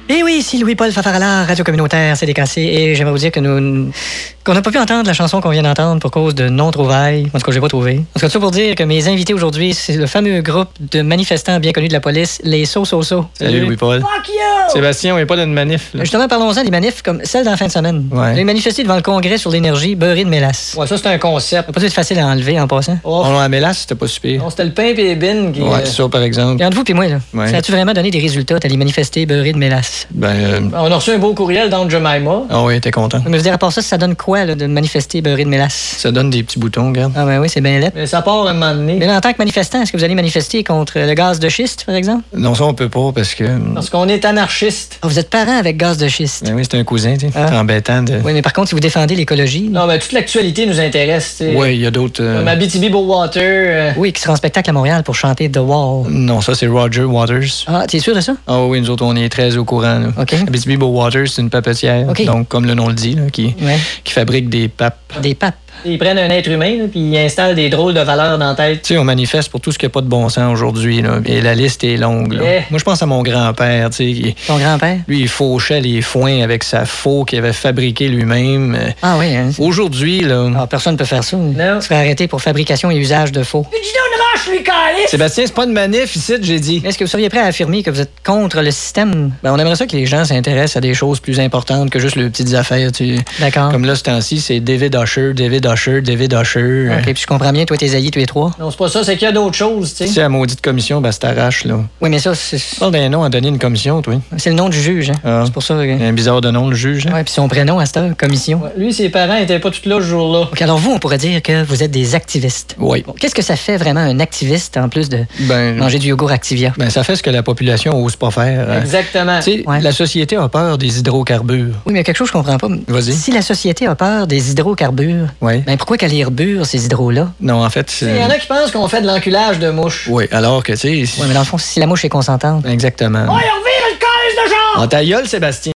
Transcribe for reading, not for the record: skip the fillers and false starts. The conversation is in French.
Et oui, ici Louis-Paul Fafarala, Radio Communautaire CDKC, et j'aimerais vous dire que qu'on n'a pas pu entendre la chanson qu'on vient d'entendre pour cause de non-trouvailles. En tout cas, j'ai pas trouvé. En tout cas, ça pour dire que mes invités aujourd'hui, c'est le fameux groupe de manifestants bien connus de la police, les So-So-So. Salut Louis-Paul. Fuck you! Sébastien, on n'est pas dans une manif. Là. Justement, parlons-en des manifs comme celle d'en fin de semaine. Ouais. Les manifestés devant le Congrès sur l'énergie beurrée de mélasse. Ouais, ça, c'est un concept. Ça va pas être facile à enlever en passant. Oh, On la mélasse, c'était pas super. non, c'était le pain et les bines qui... Ouais, ça par exemple. Et entre vous et moi, là, Ouais. ça a-tu vraiment donné des résultats, t'as les manifestés beurrés de mélasse? On a reçu un beau courriel dans Jemima. Ah oui, t'es content. Mais je veux dire, à part ça donne quoi, là, de manifester beurré de mélasse? Ça donne des petits boutons, regarde. Ah ben oui, c'est bien laid. Mais ça part un moment donné. Mais là, en tant que manifestant, est-ce que vous allez manifester contre le gaz de schiste, par exemple? Non, ça on peut pas parce que. Parce qu'on est anarchiste. Ah, vous êtes parent avec gaz de schiste. Ben oui, c'est un cousin, tu sais. Ah. C'est embêtant de. Oui, mais par contre, si vous défendez l'écologie... Non, mais toute l'actualité nous intéresse, tu sais. Oui, il y a d'autres. Comme Abitibi-Bowater. Oui, qui sera en spectacle à Montréal pour chanter The Wall. Non, ça c'est Roger Waters. Ah, t'es sûr de ça? Ah oui, nous autres, on est très au courant. Là. OK. Abitibi-Waters, c'est une papetière. OK. Donc, comme le nom le dit, là, qui fabrique des papes. Des papes. Ils prennent un être humain, là, puis ils installent des drôles de valeurs dans la tête. Tu sais, on manifeste pour tout ce qui n'a pas de bon sens aujourd'hui. Là, et la liste est longue. Là. Yeah. Moi, je pense à mon grand-père. Tu sais, Ton grand-père? lui, il fauchait les foins avec sa faux qu'il avait fabriqué lui-même. Ah oui, hein? Aujourd'hui, là. Ah, personne ne peut faire ça. Non. Il serait arrêté pour fabrication et usage de faux. Dis donc une marche, lui, calice! Sébastien, c'est pas une manif ici, j'ai dit. Est-ce que vous seriez prêt à affirmer que vous êtes contre le système? Ben, on aimerait ça que les gens s'intéressent à des choses plus importantes que juste les petites affaires. Tu sais. D'accord. Comme là, ce temps-ci, c'est David Usher, David Usher, David Usher. OK, puis je comprends bien, toi, tes aïeux, tous les trois. Non, c'est pas ça, c'est qu'il y a d'autres choses, tu Tu sais. sais, la maudite commission, ben, c'est t'arrache, là. Oui, mais ça, Parle d'un nom à donner une commission, toi. c'est le nom du juge. Hein? Ah. C'est pour ça. Il y a un bizarre de nom, le juge. Hein? Ouais, puis son prénom à cette heure, commission. Ouais, lui, ses parents étaient pas tous là ce jour-là. OK, alors vous, on pourrait dire que vous êtes des activistes. Oui. Bon, qu'est-ce que ça fait vraiment un activiste en plus de Ben, manger du yogourt Activia? ben, ça fait ce que la population n'ose pas faire. hein. Exactement. Tu sais, Ouais. la société a peur des hydrocarbures. Oui, mais il y a quelque chose que je comprends pas. Vas-y. Si la société a peur des hydrocarbures, Oui. ben pourquoi qu'elle rebure ces hydros-là? Non, en fait, Il y en a qui pensent qu'on fait de l'enculage de mouches. Oui, alors que, tu sais. Oui, mais dans le fond, si la mouche est consentante. Exactement. Ouais, on revire le calice de genre! En ta gueule, Sébastien.